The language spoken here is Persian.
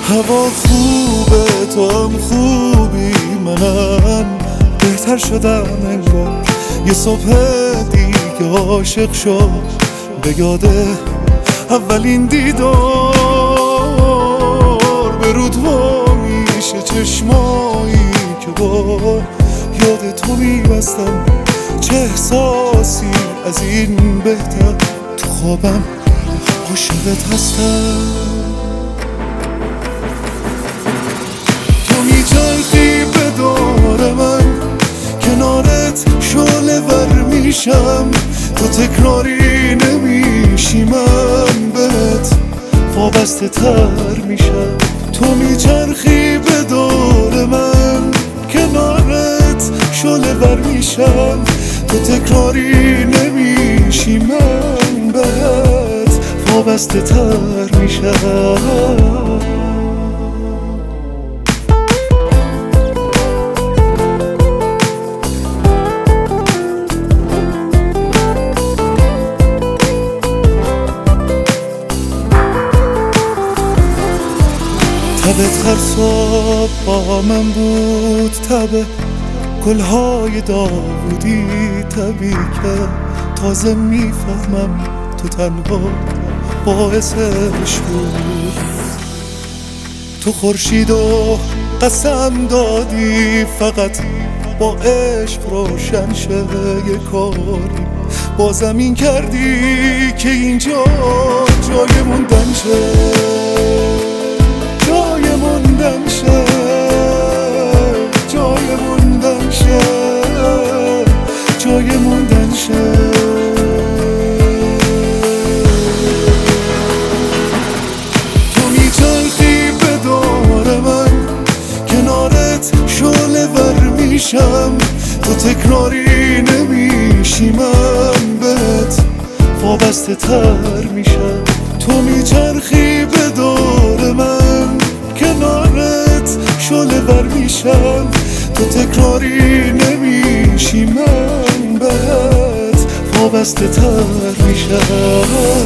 هوا خوبه، تو هم خوبی، منم بهتر شدم انگار. یه صبح دیگه عاشق شد به یاده اولین دیدار. به رود وا میشه چشمایی که با یاد تو میبستم. چه احساسی از این بهتر، تو خوابم عاشقت هستم. تو میچرخی به دور من، کنارت شعله ور میشم. تو تکراری نمیشی، من بهت وابسته تر میشم. تو میچرخی به دور من، کنارت شعله ور میشم. تو تکراری نمیشی، من بهت وابسته تر میشم. تبت هر صبح با من بود، تبه گلهای داودی تبی که تازه میفهمم تو تنها باعثش بود. تو خورشید و قسم دادی فقط با عشق روشن شه. یه کاری با زمین کردی که اینجا جای موندن شه، جای موندن شه، جای موندن شه، جای موندن شه. تو میچرخی به دور من، کنارت شعله ور میشم. تو تکراری نمیشی، من بهت وابسته تر میشم. تو میچرخی به دور من، کنارت شعله ور میشم. تو تکراری نمیشی، من بهت وابسته تر میشم.